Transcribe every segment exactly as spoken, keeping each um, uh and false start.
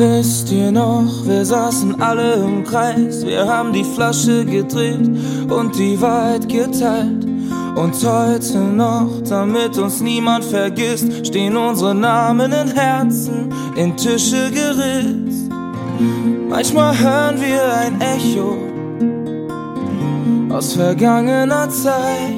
Wisst ihr noch, wir saßen alle im Kreis, wir haben die Flasche gedreht und die Wahrheit geteilt. Und heute noch, damit uns niemand vergisst, stehen unsere Namen in Herzen in Tische geritzt. Manchmal hören wir ein Echo aus vergangener Zeit,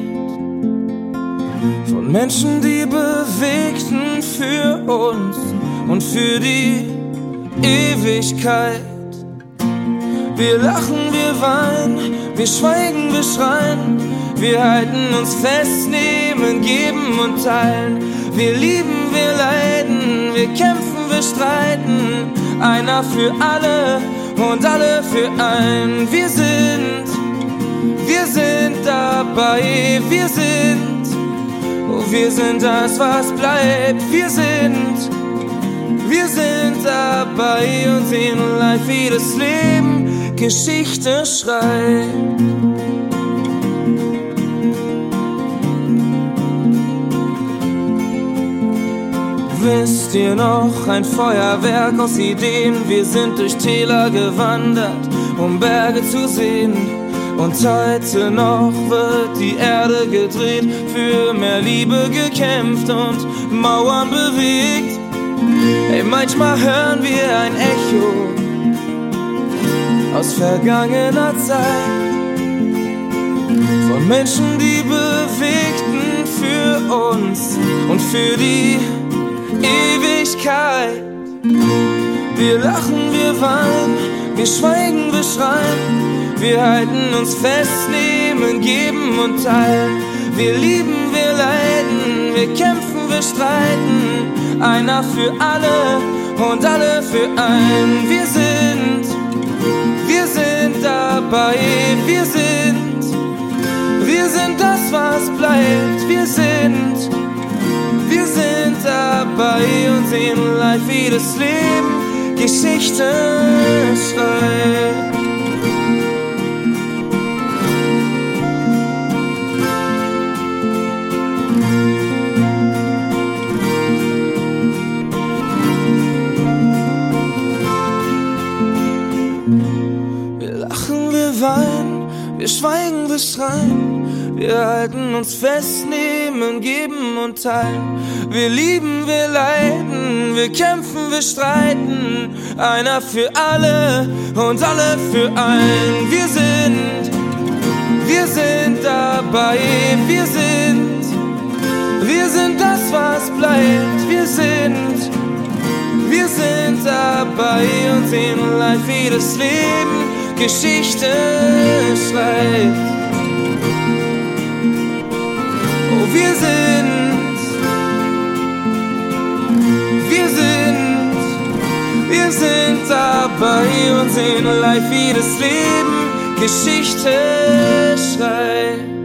von Menschen, die bewegten für uns und für die Ewigkeit. Wir lachen, wir weinen, wir schweigen, wir schreien, wir halten uns fest, nehmen, geben und teilen. Wir lieben, wir leiden, wir kämpfen, wir streiten, einer für alle und alle für einen. Wir sind, wir sind dabei, wir sind, oh, wir sind das, was bleibt. Wir sind, wir sind dabei und sehen live, wie das Leben Geschichte schreibt. Wisst ihr noch, ein Feuerwerk aus Ideen, wir sind durch Täler gewandert, um Berge zu sehen. Und heute noch wird die Erde gedreht, für mehr Liebe gekämpft und Mauern bewegt. Hey, manchmal hören wir ein Echo aus vergangener Zeit, von Menschen, die bewegten für uns und für die Ewigkeit. Wir lachen, wir weinen, wir schweigen, wir schreien, wir halten uns fest, nehmen, geben und teilen. Wir lieben, wir leiden, wir kämpfen, wir streiten, einer für alle und alle für einen. Wir sind, wir sind dabei, wir sind, wir sind das, was bleibt. Wir sind, wir sind dabei und sehen live, wie das Leben Geschichte schreibt. Wir lachen, wir weinen, wir schweigen, wir schreien, wir halten uns fest, nehmen, geben und teilen. Wir lieben, wir leiden, wir kämpfen, wir streiten, einer für alle und alle für einen. Wir sind, wir sind dabei, wir sind, wir sind das, was bleibt. Wir sind, wir sind dabei und sehen live, wie das Leben Geschichte schreibt. Oh, wir sind, wir sind, wir sind dabei und sehen live, wie das Leben Geschichte schreibt.